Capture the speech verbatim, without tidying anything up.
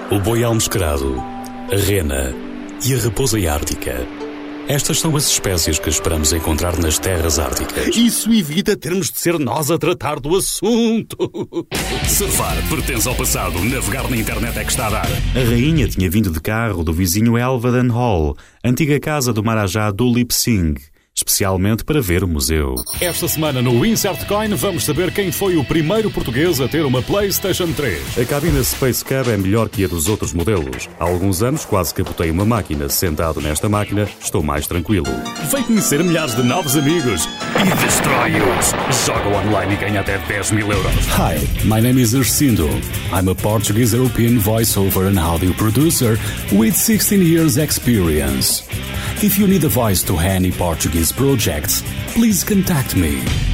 o boi almescarado, a rena e a raposa ártica. Estas são as espécies que esperamos encontrar nas terras árticas. Isso evita termos de ser nós a tratar do assunto. Surfar pertence ao passado, navegar na internet é que está a dar. A rainha tinha vindo de carro do vizinho Elvadan Hall, antiga casa do Marajá Dulip Singh, especialmente para ver o museu. Esta semana no Insert Coin vamos saber quem foi o primeiro português a ter uma PlayStation três. A cabina Space Cab é melhor que a dos outros modelos. Há alguns anos quase capotei uma máquina. Sentado nesta máquina, estou mais tranquilo. Vem conhecer milhares de novos amigos e destrói-os. Joga online e ganha até dez mil euros. Hi, my name is Ursindo. I'm a Portuguese European voiceover and audio producer with sixteen years experience. If you need a voice to any Portuguese projects, please contact me.